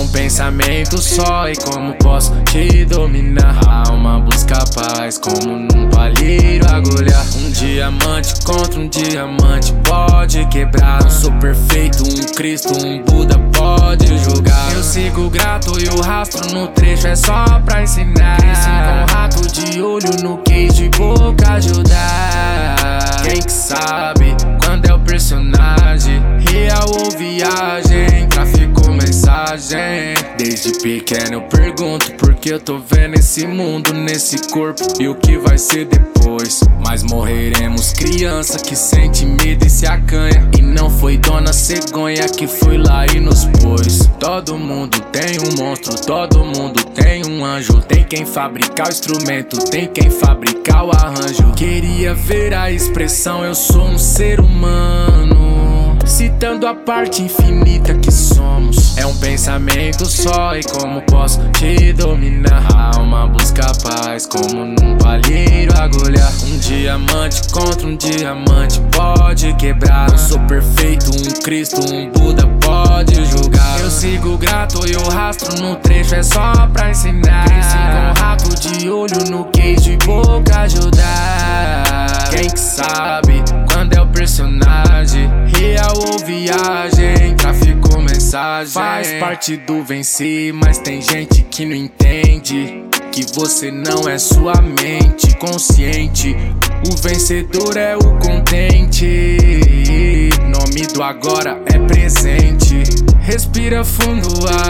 pensamento só e como posso te dominar. A alma busca paz como num palheiro agulhar. Um diamante contra um diamante pode quebrar. Não sou perfeito, um Cristo, um Buda pode julgar. Eu sigo grato e o rastro no trecho é só pra ensinar. Cresci com rato de olho no queijo e boca ajudar. Quem que sabe quando é o personagem? Real ou viagem? Tráfico ou mensagem? Desde pequeno eu pergunto por que eu tô vendo esse mundo nesse corpo e o que vai ser depois. Mas morreremos criança que sente medo e se acanha. E não foi Dona Cegonha que foi lá e nos pôs. Todo mundo tem um monstro, todo mundo tem um anjo. Tem quem fabricar o instrumento, tem quem fabricar o arranjo. Queria ver a expressão, eu sou um ser humano, citando a parte infinita que somos. É um pensamento só e como posso te dominar. A alma busca paz como num palheiro agulhar. Um diamante contra um diamante pode quebrar. Não sou perfeito, um Cristo, um Buda pode julgar. Eu sigo grato e o rastro no trecho é só pra ensinar. Cresci com rato de olho no queijo e boca ajudar. Quem que sabe quando é o personagem? Real ou viagem? Tráfico ou mensagem? Faz parte do vencer, mas tem gente que não entende que você não é sua mente consciente. O vencedor é o contente. Nome do agora é presente. Respira fundo,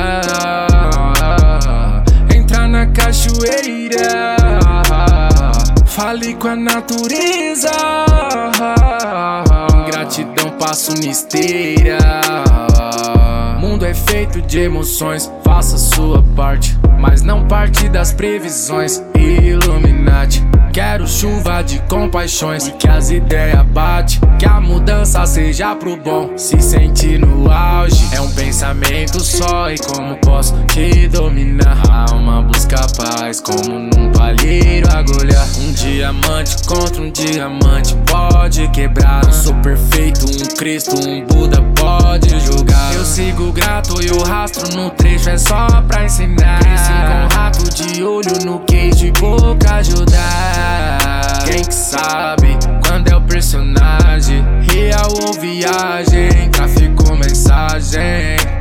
entra na cachoeira. Fale com a natureza. Gratidão passo na esteira. Mundo é feito de emoções, faça sua parte, mas não parte das previsões. Illuminati, quero chuva de compaixões e que as ideias batem, que a mudança seja pro bom. Se sentir no auge é um pensamento só e como posso te dominar. A alma busca paz como num palheiro agulhar. Um diamante contra um diamante pode quebrar. Não sou perfeito, um Cristo, um Buda pode julgar. Eu sigo grato e o rastro no trecho é só pra ensinar. Cresci com rato de olho no queijo e boca ajudar. Quem que sabe quando é o personagem? Real ou viagem? Tráfico ou mensagem?